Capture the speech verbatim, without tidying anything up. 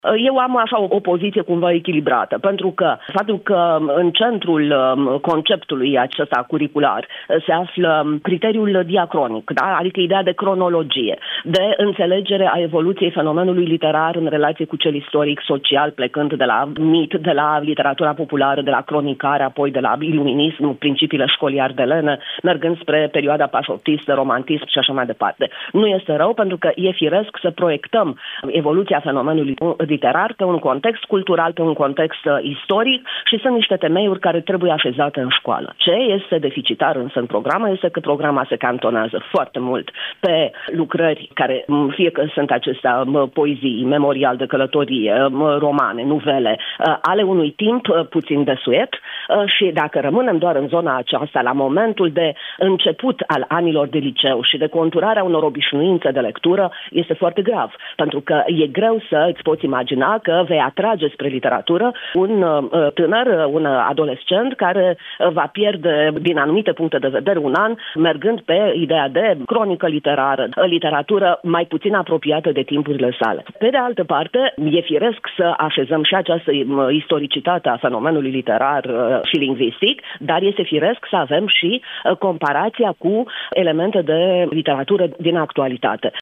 Eu am așa o, o poziție cumva echilibrată, pentru că faptul că în centrul conceptului acesta curricular se află criteriul diacronic, da? Adică ideea de cronologie, de înțelegere a evoluției fenomenului literar în relație cu cel istoric, social, plecând de la mit, de la literatura populară, de la cronicare, apoi de la iluminism, principiile școlii ardelene, mergând spre perioada pașoptistă, romantism și așa mai departe. Nu este rău, pentru că e firesc să proiectăm evoluția fenomenului literar pe un context cultural, pe un context uh, istoric și sunt niște temeiuri care trebuie așezate în școală. Ce este deficitar însă în programă este că programa se cantonează foarte mult pe lucrări care, fie că sunt acestea poezii, memorial de călătorie, romane, nuvele, uh, ale unui timp uh, puțin desuet uh, și dacă rămânem doar în zona aceasta la momentul de început al anilor de liceu și de conturarea unor obișnuințe de lectură, este foarte grav, pentru că e greu să îți poți imagina că vei atrage spre literatură un uh, tânăr, un adolescent care va pierde din anumite puncte de vedere un an mergând pe ideea de cronică literară, literatură mai puțin apropiată de timpurile sale. Pe de altă parte, e firesc să așezăm și această istoricitate a fenomenului literar uh, și lingvistic, dar este firesc să avem și uh, comparația cu elemente de literatură din actualitate.